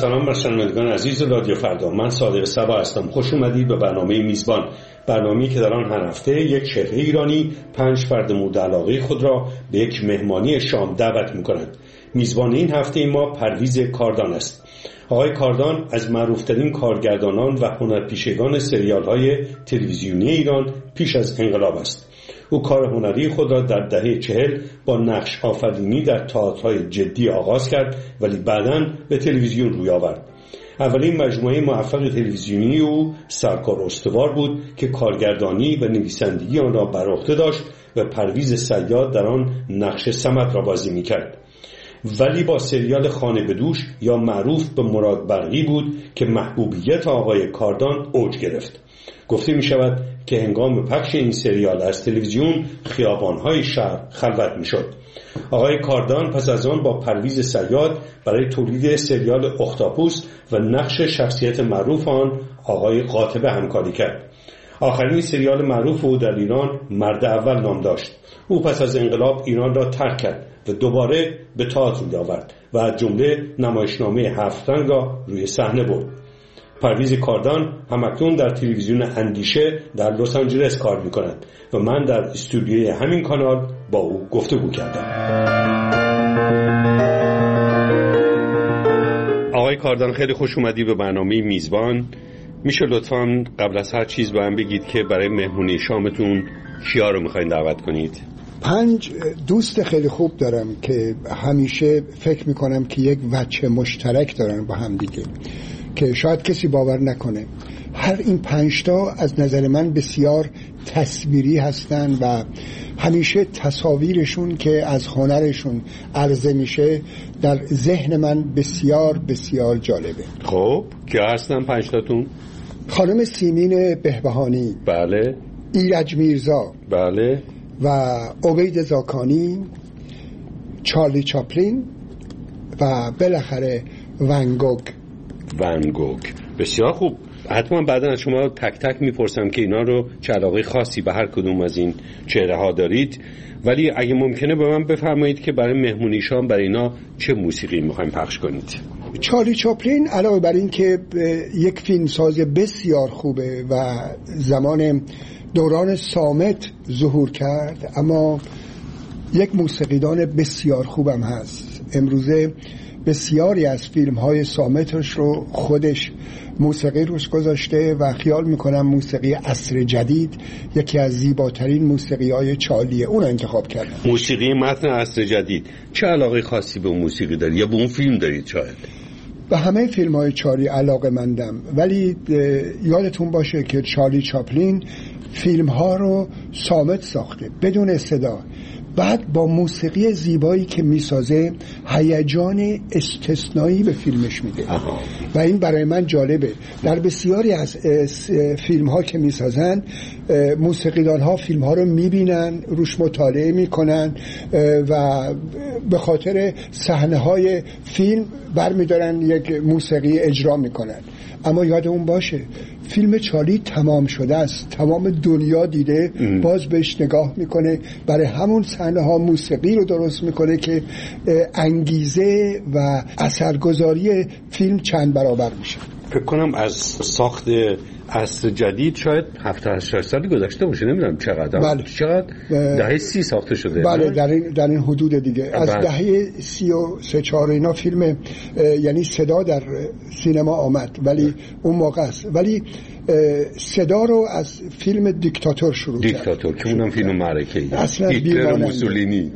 سلام بر شنوندگان عزیز رادیو فردا. من صادق صبا هستم. خوش اومدید به برنامه میزبان، برنامه‌ای که در آن هر هفته یک شهره ایرانی 5 فرد مورد علاقه خود را به یک مهمانی شام دعوت می‌کنند. میزبان این هفته ما پرویز کاردان است. آقای کاردان از معروف‌ترین کارگردانان و هنرپیشگان سریال‌های تلویزیونی ایران پیش از انقلاب است. او کار هنری خود را در دهه 40 با نقش آفرینی در تئاترهای جدی آغاز کرد، ولی بعداً به تلویزیون روی آورد. اولین مجموعه موفق تلویزیونی او سرکار استوار بود که کارگردانی و نویسندگی آن را بر عهده داشت و پرویز صیاد در آن نقش صمد را بازی می‌کرد. ولی با سریال خانه به دوش یا معروف به مراد برقی بود که محبوبیت آقای کاردان اوج گرفت. گفته می شود که هنگام پخش این سریال از تلویزیون خیابان‌های شهر خلوت می شد. آقای کاردان پس از آن با پرویز صیاد برای تولید سریال اختاپوس و نقش شخصیت معروف آن آقای قاطبه همکاری کرد. آخرین سریال معروف او در ایران مرد اول نام داشت. او پس از انقلاب ایران را ترک کرد و دوباره به تئاتر روی آورد و از جمله نمایشنامه 7 رنگ را روی صحنه برد. پرویز کاردان همکنون در تلویزیون اندیشه در لس آنجلس کار می‌کند و من در استودیوی همین کانال با او گفتگو کردم. آقای کاردان، خیلی خوش اومدی به برنامه میزبان. میشه لطفاً قبل از هر چیز به من بگید که برای مهمونی شامتون کیا رو می‌خواید دعوت کنید؟ 5 دوست خیلی خوب دارم که همیشه فکر میکنم که یک وجه مشترک دارن با هم دیگه که شاید کسی باور نکنه. هر این 5 تا از نظر من بسیار تصویری هستن و همیشه تصاویرشون که از هنرشون عرضه میشه در ذهن من بسیار بسیار جالبه. خب کیا هستن 5 تاتون؟ خانم سیمین بهبهانی، بله. ایرج میرزا، بله. و عبید زاکانی، چارلی چاپلین و بالاخره ون گوگ. بسیار خوب. حتما بعدا از شما تک تک میپرسم که اینا رو چه علاقه خاصی به هر کدوم از این چهره ها دارید، ولی اگه ممکنه به من بفرمایید که برای مهمونی شام برای اینا چه موسیقی میخوایم پخش کنید؟ چارلی چاپلین علاوه بر این که یک فیلمساز بسیار خوبه و زمان دوران صامت ظهور کرد، اما یک موسیقیدان بسیار خوبم هست. امروزه بسیاری از فیلم‌های صامتش رو خودش موسیقی روش گذاشته و خیال میکنم موسیقی عصر جدید یکی از زیباترین موسیقی‌های چارلیه، اون انتخاب کردم. موسیقی متن عصر جدید. چه علاقه خاصی به موسیقی داری یا به اون فیلم دارید؟ شاید به همه فیلم‌های چارلی علاقه مندم، ولی یادتون باشه که چارلی چاپلین فیلم‌ها رو صامت ساخته بدون صدا، بعد با موسیقی زیبایی که میسازه هیجان استثنایی به فیلمش میده و این برای من جالبه. در بسیاری از فیلم‌ها که میسازن موسیقیدان‌ها فیلم‌ها رو میبینن، روش مطالعه میکنن و به خاطر صحنه‌های فیلم برمیدارن یک موسیقی اجرا میکنن. اما یادمون باشه فیلم چارلی تمام شده است، تمام دنیا دیده، باز بهش نگاه میکنه، برای همون صحنه ها موسیقی رو درست میکنه که انگیزه و اثرگذاری فیلم چند برابر میشه. فکر کنم از ساخت عصر جدید شاید 70-80 سالی گذشته باشه، نمیدونم چقدر. بله. چقدر؟ دهه 30 ساخته شده. بله، در این حدود دیگه. از دهه 33-4 اینا فیلم، یعنی صدا در سینما آمد، ولی اون موقع است. ولی صدا رو از فیلم دیکتاتور شروع کرد. دیکتاتور که اونم فیلم معرکه‌ای، اصلا هیتلر موسولینی.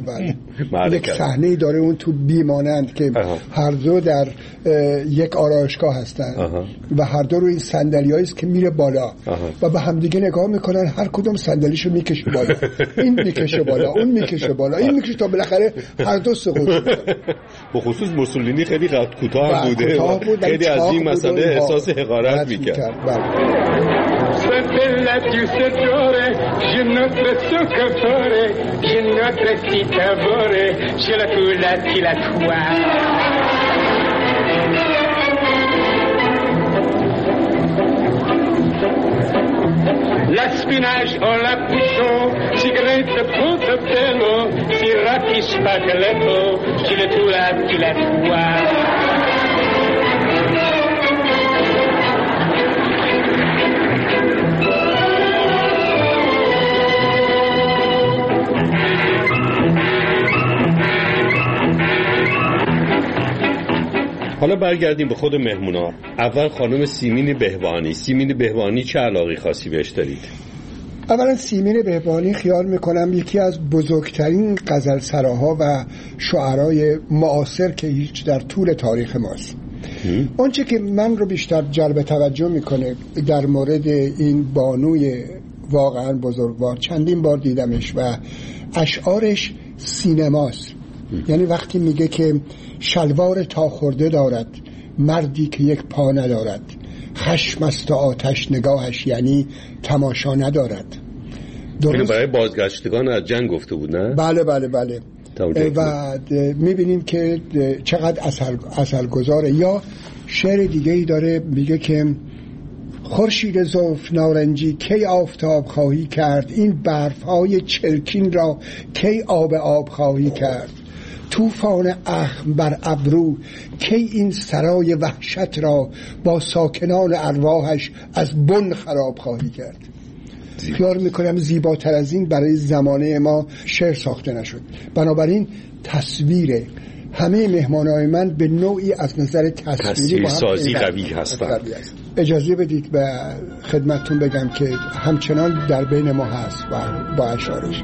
بله. یک صحنه‌ای داره اون تو بیمانند که هر دو در یک آرایشگاه هستن و هر دو رو این صندلیایی است که میره بالا و به همدیگه نگاه میکنن، هر کدوم صندلیشو میکشه بالا. این میکشه بالا، اون میکشه بالا، این میکشه تا بالاخره هر دو سقوط میکنن. به خصوص موسولینی خیلی قد کوتاه بوده، خیلی از این مسئله احساس حقارت میکرد. Sempre la più seggiore, je notre soccatore, je notre cittavore, je la culla ti la tua. La spinach o la puccio, sigarette punto pelo, siracchi spaghetto, je la culla ti la tua. حالا برگردیم به خود مهمونا. اول خانم سیمین بهبانی چه علاقه خاصی بهش دارید؟ اولا سیمین بهبانی خیال میکنم یکی از بزرگترین غزلسراها و شعرای معاصر که هیچ در طول تاریخ ماست. اونچه که من رو بیشتر جلب توجه میکنه در مورد این بانوی واقعا بزرگوار، چندین بار دیدمش و اشعارش سینماست. یعنی وقتی میگه که شلوار تا خورده دارد مردی که یک پا ندارد، خشم است و آتش نگاهش یعنی تماشا ندارد. درست برای بازگشتگان از جنگ گفته بود نه؟ بله و میبینیم که چقدر اثرگذاره. یا شعر دیگه ای داره میگه که خورشید زلف نارنجی کی آفتاب خواهی کرد، این برفهای چرکین را کی آب خواهی کرد، طوفان اخم بر ابرو کی این سرای وحشت را با ساکنان ارواحش از بن خراب خواهی کرد. خیال میکنم زیباتر از این برای زمانه ما شعر ساخته نشد. بنابراین تصویر همه مهمانای من به نوعی از نظر تصویری سازی قوی هستند. اجازه بدید به خدمتتون بگم که همچنان در بین ما هست و با اشعارش.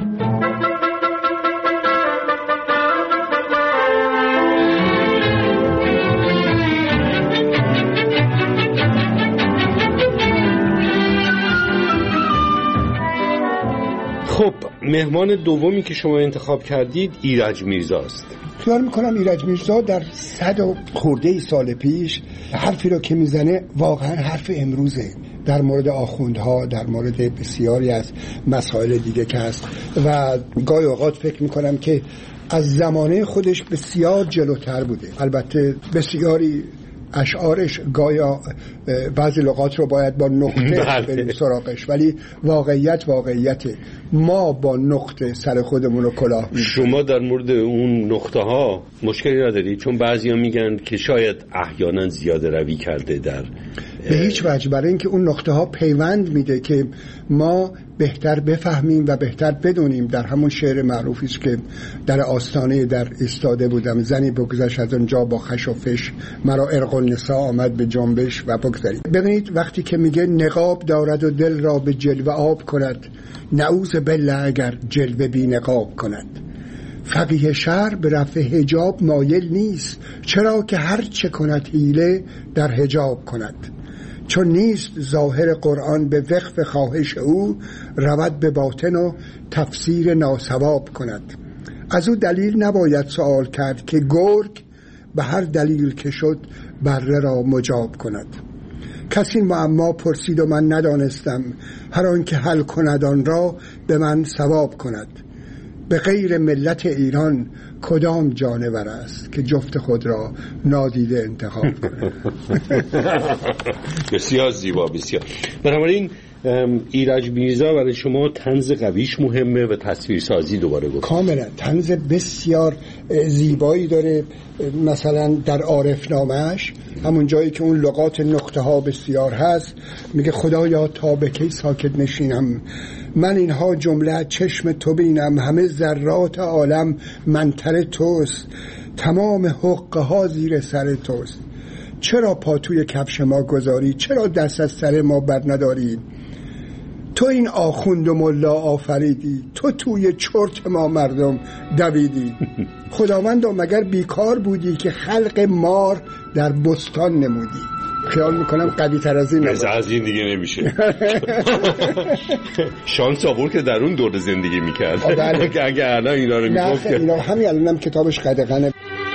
خب مهمان دومی که شما انتخاب کردید ایرج میرزاست. خیال میکنم ایرج میرزا در 100 خورده سال پیش حرفی رو که میزنه واقعا حرف امروزه، در مورد آخوندها، در مورد بسیاری از مسائل دیگه که هست و گاهی اوقات فکر میکنم که از زمانه خودش بسیار جلوتر بوده. البته بسیاری اشعارش گایا بعضی لغات رو باید با نقطه بریم سراغش، ولی واقعیته. ما با نقطه سر خودمون رو کلاه می‌کنیم. شما در مورد اون نقطه ها مشکلی ندارید؟ چون بعضیا میگن که شاید احیانا زیاده روی کرده در به هیچ وجه، برای اینکه اون نقطه ها پیوند میده که ما بهتر بفهمیم و بهتر بدونیم. در همون شعر معروفی است که در آستانه در ایستاده بودم، زنی بگذشت از اونجا با خش و فش، مرا ارق النساء آمد به جنبش و بگذارید. ببینید وقتی که میگه نقاب دارد و دل را به جلوه آب کند، نعوذ بالله اگر جلوه بی نقاب کند. فقیه شرع به رفع حجاب مایل نیست، چرا که هر چه کند حیله در حجاب کند. چون نیست ظاهر قرآن به وقف خواهش او، رود به باطن و تفسیر ناصواب کند. از او دلیل نباید سوال کرد که گرگ به هر دلیل که شد بره را مجاب کند. کسی معما پرسید و من ندانستم، هر آن که حل کند آن را به من ثواب کند. به غیر ملت ایران کدام جانور است که جفت خود را نادیده انتخاب کنه. بسیار زیبا، بسیار. بنابراین ایرج میرزا برای شما طنز قویش مهمه و تصویرسازی دوباره گفت. کاملا طنز بسیار زیبایی داره. مثلا در عارفنامه‌اش همون جایی که اون لغات نقطه ها بسیار هست میگه خدایا تا به کی ساکت نشینم، من اینها جمله چشم تو بینم، همه ذرات عالم منتر توست، تمام حقه ها زیر سر توست. چرا پاتوی کفش ما گذاری، چرا دست از سر ما بر نداری؟ تو این آخوند و ملا آفریدی، تو توی چرت ما مردم دویدی. خداوندا مگر بیکار بودی که خلق مار در بستان نمودی؟ خیال میکنم قوی تر از این از این دیگه نمیشه. شانس آورد که در اون دوره زندگی میکرد. اگه الان اینا رو میگفت اینا همین الانم کتابش قدغنه.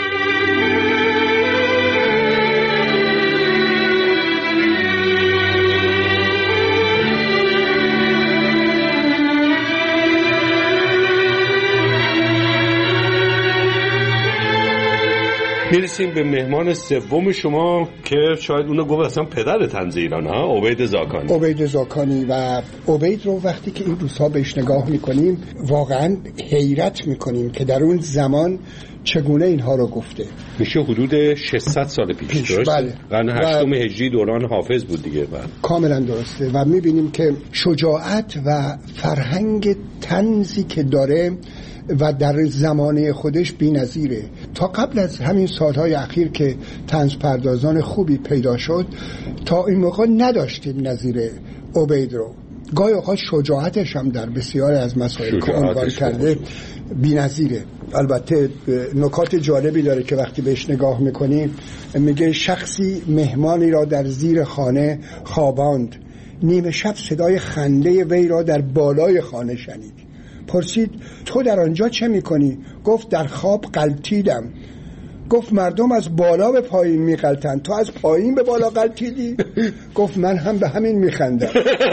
میرسیم به مهمان سوم شما که شاید اونو گفت اصلا پدر طنز ایران ها، عبید زاکانی. و عبید رو وقتی که این روزها بهش نگاه میکنیم واقعا حیرت میکنیم که در اون زمان چگونه اینها رو گفته. میشه حدود 600 سال پیش. درست؟ بله. قرن 8 هجری دوران حافظ بود دیگه. بله. کاملا درسته. و میبینیم که شجاعت و فرهنگ طنزی که داره و در زمانه خودش بی‌نظیره. تا قبل از همین سالهای اخیر که طنز پردازان خوبی پیدا شد، تا این موقع نداشتیم نظیر عبید رو. گاهی اوقات شجاعتش هم در بسیاری از مسائل که عنوان کرده بی‌نظیره. البته نکات جالبی داره که وقتی بهش نگاه میکنیم، میگه شخصی مهمانی را در زیر خانه خواباند، نیمه شب صدای خنده وی را در بالای خانه شنید. پرسید تو در آنجا چه میکنی؟ گفت در خواب غلطیدم. گفت مردم از بالا به پایین میغلطن، تو از پایین به بالا غلطیدی؟ گفت من هم به همین میخندم.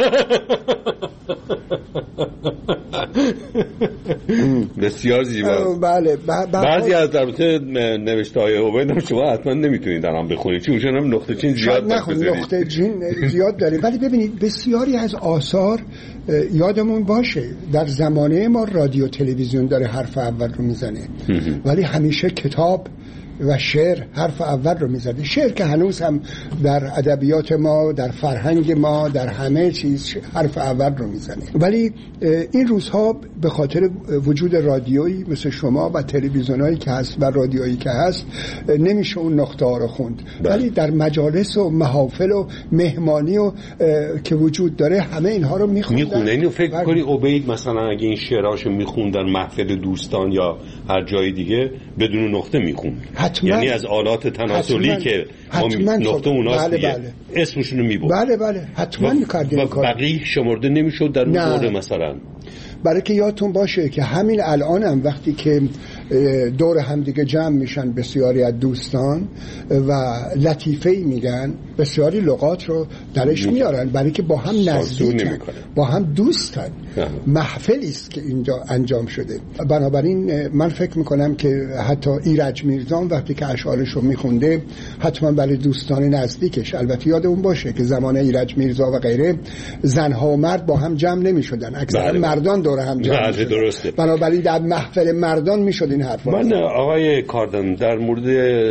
بسیار زیبا. بله. بعضی از البته نوشته‌های عبید شما حتما نمیتونید الان بخونید، چون اونجا هم نقطه چین زیاد داره. نقطه چین زیاد داره، ولی ببینید بسیاری از آثار یادمون باشه در زمانه ما رادیو تلویزیون داره حرف اول رو میزنه، ولی همیشه کتاب و شعر حرف اول رو میزده. شعر که هنوز هم در ادبیات ما، در فرهنگ ما، در همه چیز حرف اول رو میزنه، ولی این روزها به خاطر وجود رادیویی مثل شما و تلویزیونایی که هست و رادیویی که هست نمیشه اون نقطه ها رو خوند، ولی در مجالس و محافل و مهمانی و که وجود داره همه اینها رو میخونه. اینو فکر کنی عبید مثلا اگه این شعراشو میخوندن محفل دوستان یا هر جای دیگه بدون نقطه میخوند؟ یعنی از آلات تناسلی که نقطه اوناست دیگه اسمشونو میبرد. بله حتما میکردیم. بقیه شمرده نمیشد در اون دوره مثلا؟ برای که یادتون باشه که همین الان هم وقتی که دور هم دیگه جمع میشن بسیاری از دوستان و لطیفه‌ای میگن، بسیاری لغات رو درش میارن، برای که با هم نزدیکن، با هم دوستن. محفلی است که اینجا انجام شده. بنابراین من فکر میکنم که حتی ایرج میرزا وقتی که اشعارش رو میخونده حتما برای دوستان نزدیکش، البته یادمون باشه که زمان ایرج میرزا و غیره زنها و مرد با هم جمع نمیشدن، اکثر مردان دور هم جمع میشدن. درسته. بنابراین در محفل مردان میشد این حرفا. من آقای کاردان در مورد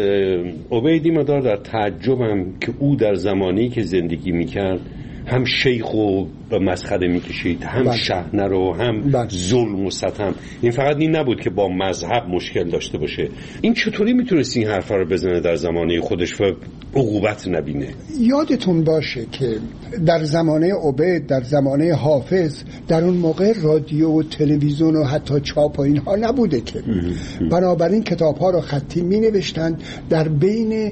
عبیدی مدار در تعجبم که او در زمانی که زندگی میکرد هم شیخ و مسخره میکشید، هم شحنه رو، هم ظلم و ستم. این فقط این نبود که با مذهب مشکل داشته باشه. این چطوری میتونست این حرفا رو بزنه در زمانه خودش و عقوبت نبینه؟ یادتون باشه که در زمانه عبید، در زمانه حافظ، در اون موقع رادیو و تلویزیون و حتی چاپ و اینها نبوده که بنابراین کتاب‌ها رو خطی می‌نوشتن، در بین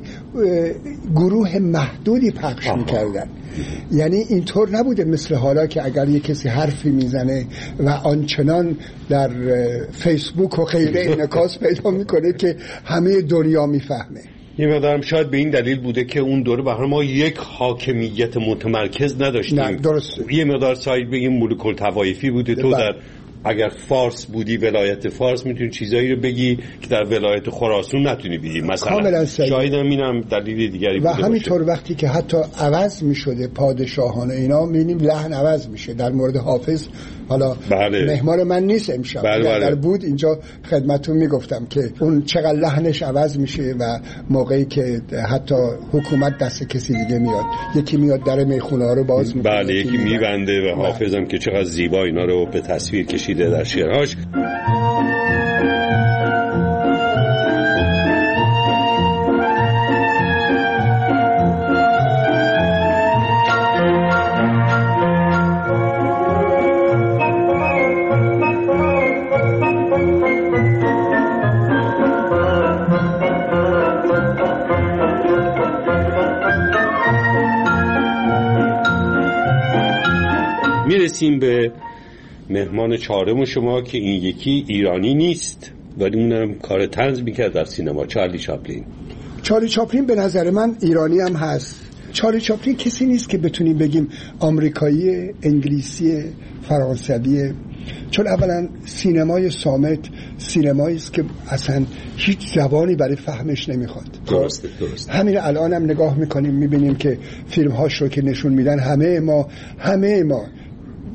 گروه محدودی پخش می‌کردن. یعنی اینطور نبوده مثل حالا که اگر یک کسی حرفی میزنه و آنچنان در فیسبوک و غیره انعکاس پیدا میکنه که همه دنیا میفهمه. یه مقدارم شاید به این دلیل بوده که اون دوره به هر ما یک حاکمیت متمرکز نداشتیم. نه درسته. یه مقدار ساید بگیم ملوک الطوایفی بوده. تو در اگر فارس بودی، ولایت فارس، میتونی چیزایی رو بگی که در ولایت خراسان نتونی بگی مثلا. شاید اینم دلیل دیگری بوده. و همینطور وقتی که حتی عوض میشده پادشاهان اینا، میبینیم لحن عوض میشه. در مورد حافظ حالا مهمان من نیست امشب، در بود اینجا خدمتتون میگفتم که اون چقدر لحنش عوض میشه و موقعی که حتی حکومت دست کسی دیگه میاد، یکی میاد در میخونه ها رو باز میکنه، یکی میبنده و حافظم که چقدر زیبا اینا رو به تصویر کشیده در شعرهاش. میرسیم به مهمان چهارم شما که این یکی ایرانی نیست ولی اونم کار طنز میکرد در سینما، چارلی چاپلین. چارلی چاپلین به نظر من ایرانی هم هست. چارلی چاپلین کسی نیست که بتونیم بگیم آمریکایی، انگلیسی، فرانسوی، چون اولا سینمای صامت سینمایی است که اصلا هیچ زبانی برای فهمش نمیخواد. درست. همین الان هم نگاه میکنیم میبینیم که فیلم هاش رو که نشون میدن همه ما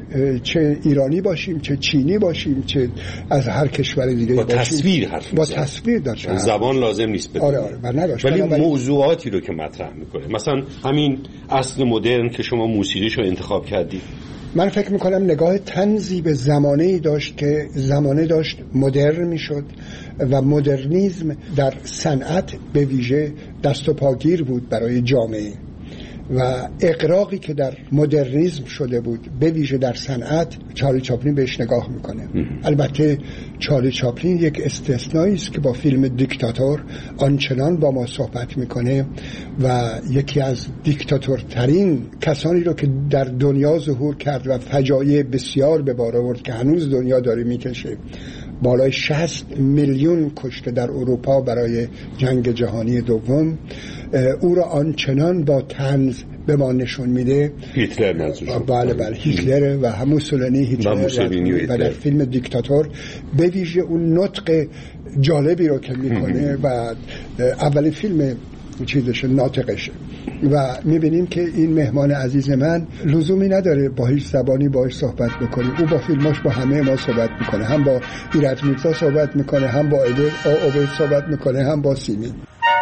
چه ایرانی باشیم، چه چینی باشیم، چه از هر کشور دیگه با باشیم، تصویر حرف با تصویر داشته. زبان لازم نیست بدونیم. آره و نداشت. ولی موضوعاتی رو که مطرح میکنه، مثلا همین اصل مدرن که شما موسیقیش رو انتخاب کردید، من فکر میکنم نگاه طنزی به زمانه‌ای داشت که زمانه داشت مدرن میشد و مدرنیسم در صنعت به ویژه دست و پاگیر بود برای جامعه و اغراقی که در مدرنیسم شده بود به ویژه در صنعت، چارلی چاپلین بهش نگاه میکنه. البته چارلی چاپلین یک استثنایی است که با فیلم دیکتاتور آنچنان با ما صحبت میکنه و یکی از دیکتاتورترین کسانی رو که در دنیا ظهور کرد و فجایع بسیار به بار آورد که هنوز دنیا داره میکشه، بالای 60 میلیون کشته در اروپا برای جنگ جهانی دوم، او را آنچنان با طنز به ما نشون میده. هیتلر نزدش. بله هیتلر و هم موسولینی و در فیلم دیکتاتور به ویژه اون نطق جالبی رو که میکنه و اولین فیلم چیزش ناطقشه و میبینیم که این مهمان عزیز من لزومی نداره با هیچ زبانی باهاش صحبت بکنیم. او با فیلماش با همه ما صحبت میکنه، هم با ایرج میرزا صحبت میکنه، هم با عبید صحبت میکنه، هم با سیمین.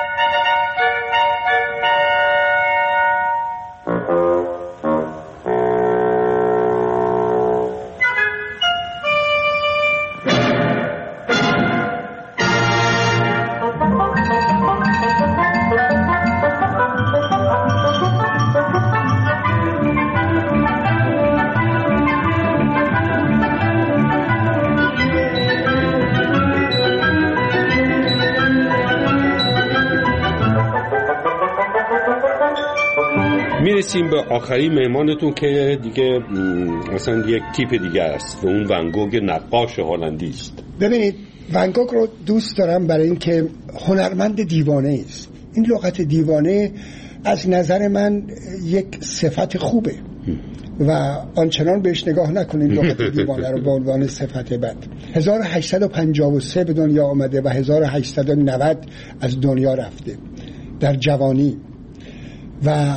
میرسیم به آخری مهمانتون که دیگه مثلا یک تیپ دیگه است و اون ون گوگ نقاش هلندی است. ببینید ون گوگ رو دوست دارم برای اینکه هنرمند دیوانه است. این لغت دیوانه از نظر من یک صفت خوبه و آنچنان بهش نگاه نکنید لغت دیوانه رو به عنوان صفت بد. 1853 به دنیا آمده و 1890 از دنیا رفته در جوانی و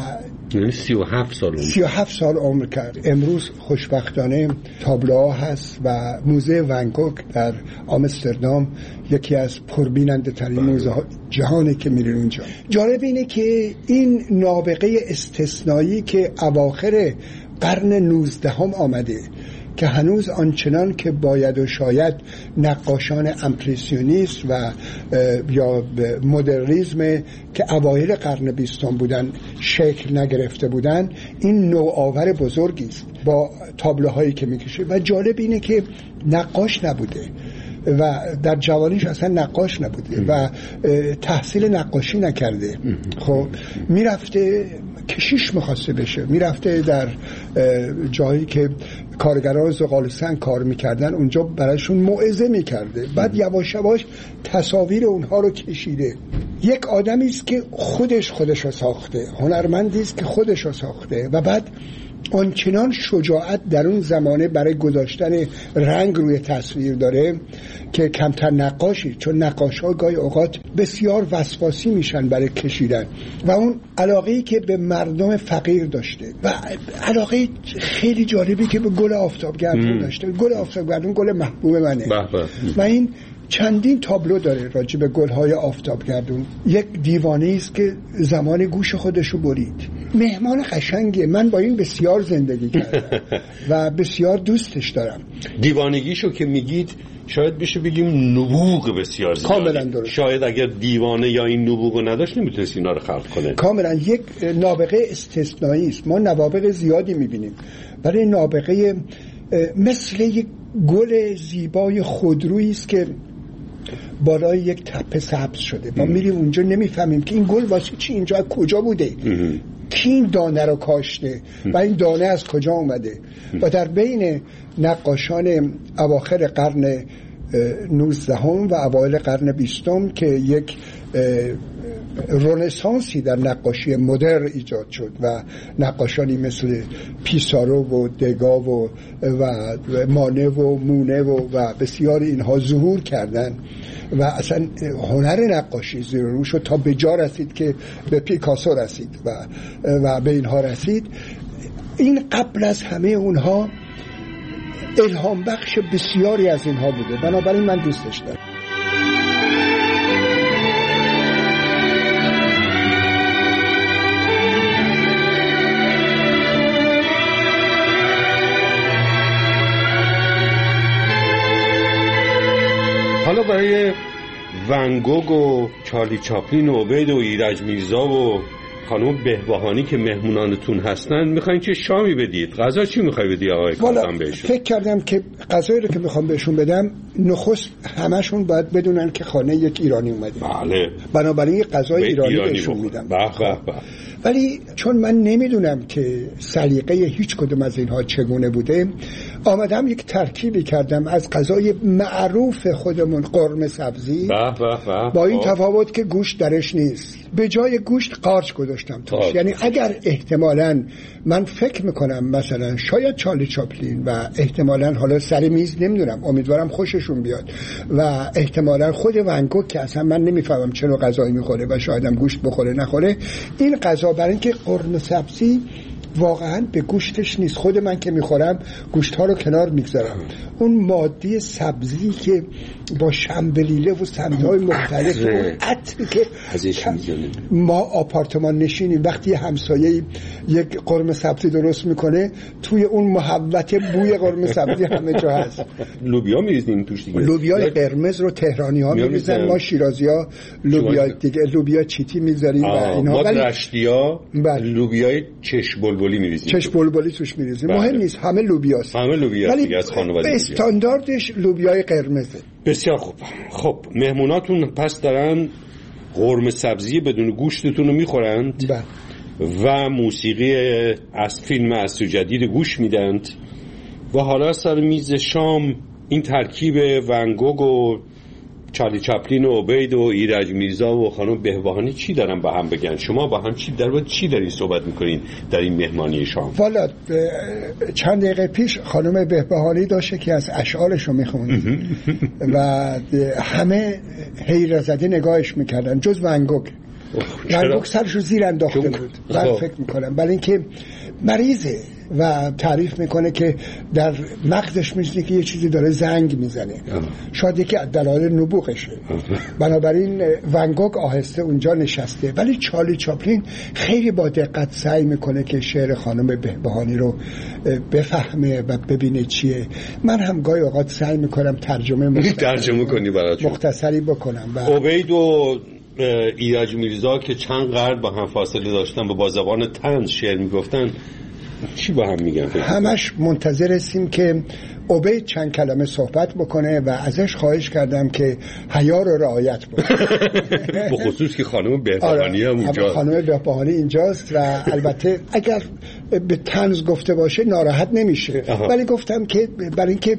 37 سال عمر کرد. امروز خوشبختانه تابلوها هست و موزه ون گوگ در آمستردام یکی از پربیننده ترین موزه ها جهانه که میرین اونجا. جالب اینه که این نابغه استثنایی که اواخر قرن 19 آمده که هنوز آنچنان که باید و شاید نقاشان امپرسیونیست و یا مدرنیسم که اوایل قرن 20 بودن شکل نگرفته بودن، این نوآور بزرگی است با تابلوهایی که میکشه و جالب اینه که نقاش نبوده و در جوانیش اصلا نقاش نبوده و تحصیل نقاشی نکرده. خب میرفته کشیش میخواسته بشه، میرفته در جایی که کارگران زغالسنگ کار میکردن اونجا برایشون موعظه میکرده، بعد یواش یواش تصاویر اونها رو کشیده. یک آدمی است که خودش رو ساخته، هنرمندی است که خودش رو ساخته و بعد آنچنان شجاعت در اون زمانه برای گذاشتن رنگ روی تصویر داره که کمتر نقاشی، چون نقاش‌ها گاهی اوقات بسیار وسواسی میشن برای کشیدن و اون علاقه‌ای که به مردم فقیر داشته و علاقه خیلی جالبی که به گل آفتابگردون داشته. گل آفتابگردون گل محبوب منه و این چندین تابلو داره راجع به گل‌های آفتابگردون. یک دیوانه است که زمان گوش خودشو برید. مهمان قشنگه، من با این بسیار زندگی کردم و بسیار دوستش دارم. دیوانگیشو که میگید شاید بشه بگیم نبوغ بسیار زیادی. کاملا درست. شاید اگر دیوانه یا این نبوغو نداشت نمیتونست اینا رو خلق کنه. کاملا یک نابغه استثنایی است. ما نوابغ زیادی میبینیم، برای نابغه مثل یک گل زیبای خودرویی است که بالای یک تپه سبز شده. ما میریم اونجا نمیفهمیم که این گل واسه چی اینجا کجا بوده، کی این دانه رو کاشته و این دانه از کجا اومده. و در بین نقاشان اواخر قرن 19 و اوایل قرن 20 که یک رنسانسی در نقاشی مدرن ایجاد شد و نقاشانی مثل پیسارو و دگا و مانه و مونه و بسیار اینها ظهور کردن و اصلا هنر نقاشی زیر رو شد تا به جا رسید که به پیکاسو رسید و به اینها رسید. این قبل از همه اونها الهام بخش بسیاری از اینها بوده، بنابراین من دوستش دارم. حالا برای ون گوگ و چارلی چاپلین و عبید و ایرج میرزا و خانم بهبهانی که مهمونانتون هستن میخواین چه شامی بدید؟ غذا چی میخوای بدی آقای کاردان بهشون؟ فکر کردم که غذایی رو که میخوام بهشون بدم، نخست همشون باید بدونن که خانه یک ایرانی اومده. بله. بنابراین غذای ایرانی بهشون میدم. ولی چون من نمیدونم که سلیقه هیچ کدوم از اینها چگونه بوده، آمدم یک ترکیبی کردم از غذای معروف خودمون، قرمه سبزی، با این تفاوت که گوشت درش نیست. به جای گوشت قارچ گذاشتم توش. یعنی اگر احتمالاً من فکر میکنم مثلا شاید چارلی چاپلین و احتمالاً حالا سر میز نمیدونم، امیدوارم خوششون بیاد، و احتمالاً خود ون گوگ که اصلا من نمیفهمم چه نوع غذایی میخوره و شایدم گوشت بخوره نخوره، این غذا برای اینکه قرمه سبزی واقعا به گوشتش نیست. خود من که میخورم گوشت ها رو کنار میگذارم، اون ماده سبزی که با شنبلیله و سمت‌های مختلف و عطری که ما آپارتمان نشینیم، وقتی همسایه یک قرمه سبزی درست میکنه توی اون محوطه بوی قرمه سبزی همه جا هست. لوبیا میریزیم توش دیگه. لوبیای قرمز رو تهرانی ها میریزن، ما شیرازی ها لوبیا دیگه، لوبیا چیتی میذاریم و اینا. ما رشتیا لوبیای چشم بلبلی میریزیم، چشم بلبلی توش میریزیم. مهم نیست، همه لوبیاست، همه لوبیا دیگه از خانواده. استانداردش لوبیای قرمزه. بسیار خوب. خب مهموناتون پس دارن قرمه سبزی بدون گوشتتون رو میخورند و موسیقی از فیلم عصر جدید گوش میدند و حالا سر میز شام این ترکیب ون گوگ و چارلی چاپلین و عبید و ایرج میرزا و خانم بهبهانی چی دارن با هم بگن؟ شما با هم چی دارین صحبت میکنین در این مهمانی شام؟ والا چند دقیقه پیش خانم بهبهانی داشته که از اشعارش رو میخوند و همه حیرت زده نگاهش میکردن جز ون گوگ. ون گوگ سرش رو زیر انداخته بود. من فکر میکنم برای اینکه مریضه و تعریف میکنه که در مغزش میشه که یه چیزی داره زنگ میزنه، شاید یکی از دلایل نبوغشه. بنابراین ون گوگ آهسته اونجا نشسته، ولی چارلی چاپلین خیلی با دقت سعی میکنه که شعر خانم بهبهانی رو بفهمه و ببینه چیه. من هم گاهی اوقات سعی میکنم ترجمه کنی براتون، مختصری بکنم. و عبید و ایرج میرزا که چند قرن با هم فاصله داشتن و با زبان طنز شعر میگفتن، چی با هم میگن؟ همش منتظر هستیم که عبید چند کلمه صحبت بکنه و ازش خواهش کردم که حیا رو رعایت بکنه. به خصوص که خانم بهبهانی هم اونجاست. خانم بهبهانی اینجاست و البته اگر به طنز گفته باشه ناراحت نمیشه. ولی گفتم که برای اینکه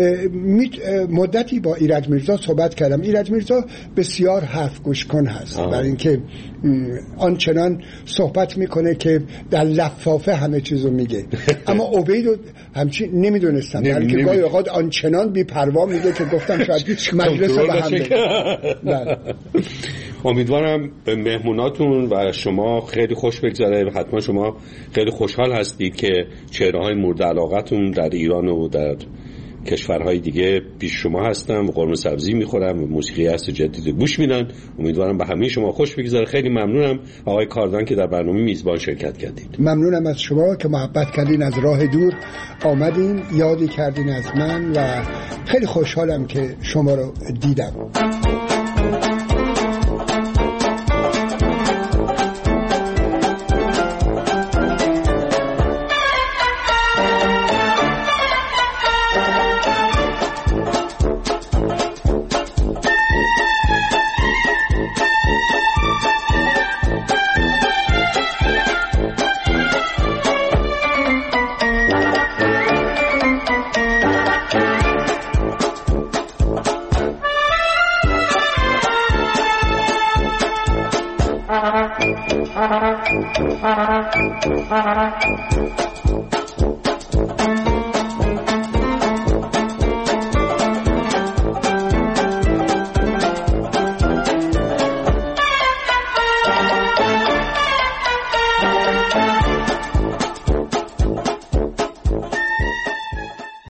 مدتی با ایرج میرزا صحبت کردم. ایرج میرزا بسیار حرف گوش کن هست، برای اینکه آنچنان صحبت میکنه که در لفافه همه چیزو میگه. اما عبید رو همچین نمیدونستم، برای اینکه گاهی اوقات آنچنان بی پروا میگه که گفتم شاید مجلس رو به هم بگه. امیدوارم به مهموناتون و شما خیلی خوش بگذره. حتما شما خیلی خوشحال هستید که چهره‌های مورد علاقتون در ایران و در کشورهای دیگه پیش شما هستن و قرمه سبزی میخورن و موسیقی عصر جدید گوش میدن. امیدوارم به همه شما خوش بگذره. خیلی ممنونم آقای کاردان که در برنامه میزبان شرکت کردید. ممنونم از شما که محبت کردین، از راه دور آمدین، یادی کردین از من و خیلی خوشحالم که شما رو دیدم. Thank you.